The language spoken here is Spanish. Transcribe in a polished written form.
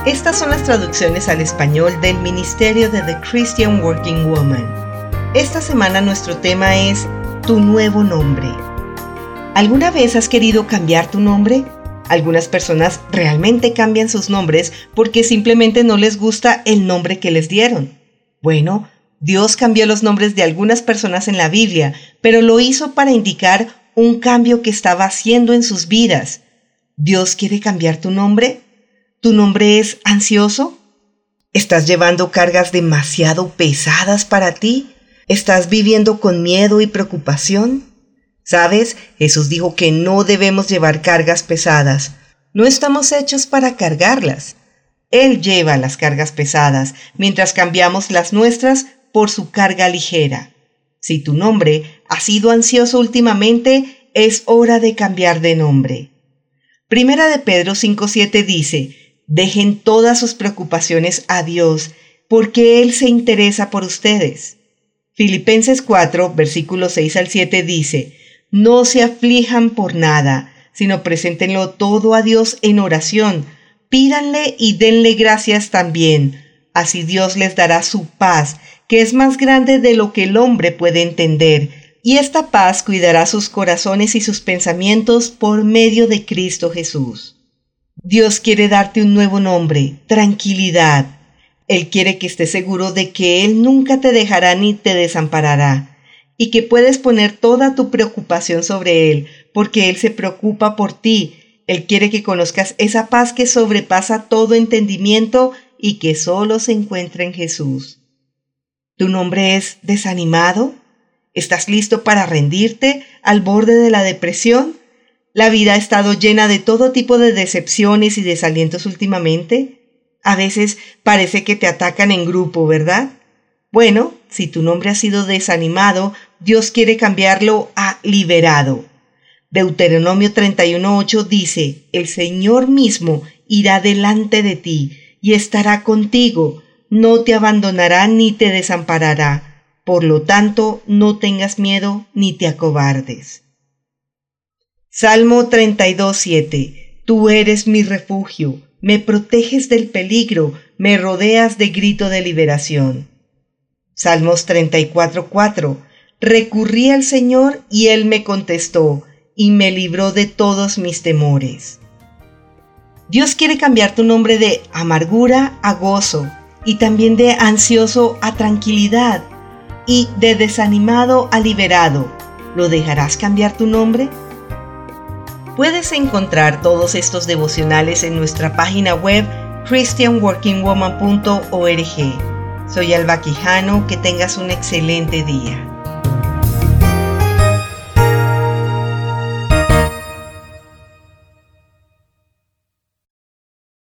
Estas son las traducciones al español del Ministerio de The Christian Working Woman. Esta semana nuestro tema es Tu nuevo nombre. ¿Alguna vez has querido cambiar tu nombre? Algunas personas realmente cambian sus nombres porque simplemente no les gusta el nombre que les dieron. Bueno, Dios cambió los nombres de algunas personas en la Biblia, pero lo hizo para indicar un cambio que estaba haciendo en sus vidas. ¿Dios quiere cambiar tu nombre? ¿Tu nombre es ansioso? ¿Estás llevando cargas demasiado pesadas para ti? ¿Estás viviendo con miedo y preocupación? ¿Sabes? Jesús dijo que no debemos llevar cargas pesadas. No estamos hechos para cargarlas. Él lleva las cargas pesadas, mientras cambiamos las nuestras por su carga ligera. Si tu nombre ha sido ansioso últimamente, es hora de cambiar de nombre. Primera de Pedro 5:7 dice: dejen todas sus preocupaciones a Dios, porque Él se interesa por ustedes. Filipenses 4, versículos 6 al 7 dice: no se aflijan por nada, sino preséntenlo todo a Dios en oración. Pídanle y denle gracias también. Así Dios les dará su paz, que es más grande de lo que el hombre puede entender. Y esta paz cuidará sus corazones y sus pensamientos por medio de Cristo Jesús. Dios quiere darte un nuevo nombre, tranquilidad. Él quiere que estés seguro de que Él nunca te dejará ni te desamparará, y que puedes poner toda tu preocupación sobre Él, porque Él se preocupa por ti. Él quiere que conozcas esa paz que sobrepasa todo entendimiento y que solo se encuentra en Jesús. ¿Tu nombre es desanimado? ¿Estás listo para rendirte al borde de la depresión? ¿La vida ha estado llena de todo tipo de decepciones y desalientos últimamente? A veces parece que te atacan en grupo, ¿verdad? Bueno, si tu nombre ha sido desanimado, Dios quiere cambiarlo a liberado. Deuteronomio 31:8 dice: el Señor mismo irá delante de ti y estará contigo, no te abandonará ni te desamparará. Por lo tanto, no tengas miedo ni te acobardes. Salmo 32:7. Tú eres mi refugio, me proteges del peligro, me rodeas de grito de liberación. Salmos 34:4. Recurrí al Señor y Él me contestó y me libró de todos mis temores. Dios quiere cambiar tu nombre de amargura a gozo, y también de ansioso a tranquilidad, y de desanimado a liberado. ¿Lo dejarás cambiar tu nombre? Puedes encontrar todos estos devocionales en nuestra página web christianworkingwoman.org. Soy Alba Quijano, que tengas un excelente día.